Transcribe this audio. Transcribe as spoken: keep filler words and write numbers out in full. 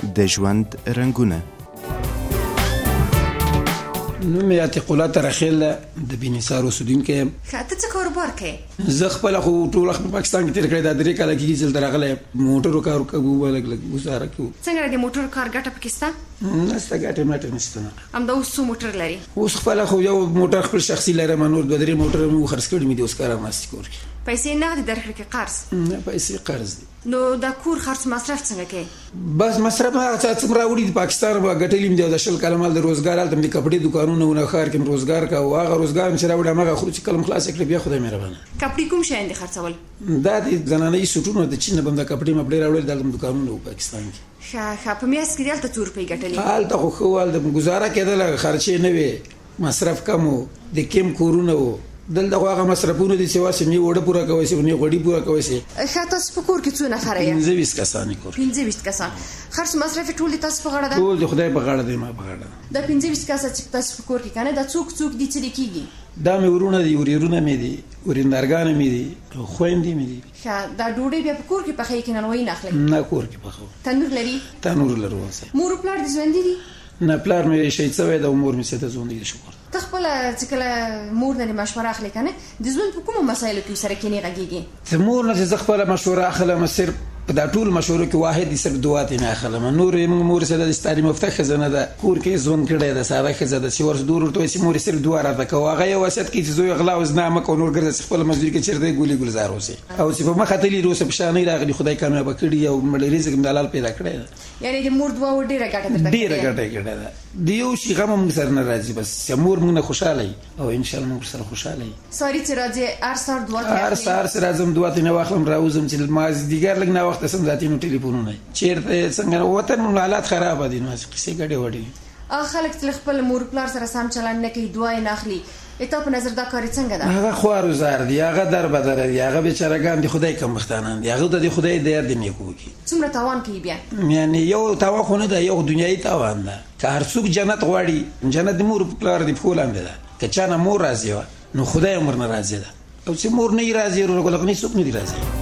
د ژوند رنګونه. نوم یې عتیق الله ترخیل د بینسار اوسیدونکی یم. ښه، ته څه کاروبار کوې؟ زه خپله خو ټول وخت په پاکستان کې تېر کړی، دا درې کاله کېږي چې دلته راغلی موټرو کار کوو، لږ لږ ګزاره کوو. څنګه د موټرو کار ګټه پکې شته؟ نشته، ګټه مټه نشته. همدا اوس څو موټر لري؟ اوس خپله خو یو موټر خپل شخصي لرم، نور دوه درې موټر مې وخرڅ کړي مې دي، اوس کار ناستې کور کې. پیسې نغدې درکړې که قرض؟ نه، پیسې قرض دي. نو د کور خرڅ مصرف څنګه کوې؟ بس مصرف هغه څه څومره راوړي د پاکستان به ګټلي مې دي، او د شل کاله مال د روزګار هلته مې د کپړې دوکانونه وو، ښار کې مې روزګار کوه، هغه روزګار مې چې راوړي هماغه خورو چې کله مې خلاصې کړې بیا خدای مهربانه. کپړې کوم شیان دي خرڅول؟ دا د زنانهیي سوټونه د چین نه به مې د کپړې مپړې راوړل، دلته مې دوکانونه وو پاکستان کې. ښه ښه، په میاشت کې دې هلته څو روپۍ ګټلې؟ هلته خو ښه وو، هلته ګزاره کېدله، خرچې نه وې، مصرف کم و، د کیم کورونه وو. دلته خو هغه مصرفونه دي چې واسې نه وړه پوره کوی شي، نه غوړي پوره کوی شي. ښه، تاسو په کور کې څو نفره یې؟ پنځه ویشت کسان یې کور. پنځه ویشت کسان. خرڅ مصرف یې ټول د تاسو په غاړه ده؟ ټول د خدای په غاړه دی، ما په غاړه. دا پنځه ویشت کسه چې تاسو په کور کې که نه، دا څوک څوک دي، څه دې کېږي؟ دا مې ورونه دي، ورېرونه مې دي، ورېندارګانې مې دي، خویندې مې دي. ښه، دا ډوډۍ بیا په کور کې پخوي که نانوایي نه اخلئ؟ نه، کور کې پخوو. تنور لري؟ تنور لرو. اوسه مور او پلار دې ژوندي دي؟ نه، پلار مې شهید شوی دی او مور مې څه ته ژوندی دی، شکر. ته خپله چې کله مور نه دې مشوره اخلې که نه، د ژوند په کومو مسایلو کې ورسره کښېنې غږېږي؟ د مور نه چې زه خپله مشوره اخلم، صرف په دا ټول مشورو کې واحد صرف دعا ترې نه اخلم. نور یې موږ مور سره د تعلیم یافته ښځه نه ده، کور کې ژوند کړی ده، ساده ښځه ده چې ورس دور ورته وایي چې مور یې صرف دعا راته کوه. هغه یې وصیت کوي چې زوی غلا او زنا مه کوه، نور ګرځه چې خپله مزدوري کې چېرته ګولي ګلزار اوسې، او چې په مخه تلي اوسه په شا نه راغلي، خدای کامیابه کړي او رزق مې د حلال پیدا کړی ده. یعنې د مور دعا ډېره ګټه درته ډېره ګټه یې کړې ده. د یو شي غم موږ سره نه راځي، بس چې مور موږ نه خوشحاله وي او انشاءالله موږ سره خوشحاله وي. ساري چې راځې هر سهار دعا ترې هر سهار چې راځم دعا ترې نه واخلم، راوځم چې مازدیګر لږ ناوخته سم ذاتي نو ټلیفونونه چېرته څنګه وطن حالات خرابه دي، نو قصې ګډې وډې. هغه خلک چې له خپل مور پلار سره سم چلند نه کوي، دعا یې نه اخلي، ستا په نظر دا کار څنګه ده؟ هغه خوار و زار دي، هغه در بدره دي، هغه بیچارهګان دي، خدای کم بختانان دي، هغه ته د خدای د یاد نیکو وکړي. څومره تاوان کوي بیا؟ یعنې یو تاوان خو نه ده، یو دنیایي تاوان ده. که هر څوک جنت غواړي، جنت د مور پلار د پښو لاندې ده. که چا نه مور راضي وه نو خدای عمر نه راضي ده، او چې مور نه یې راضي ورغلق نه څوک نه دي راضي.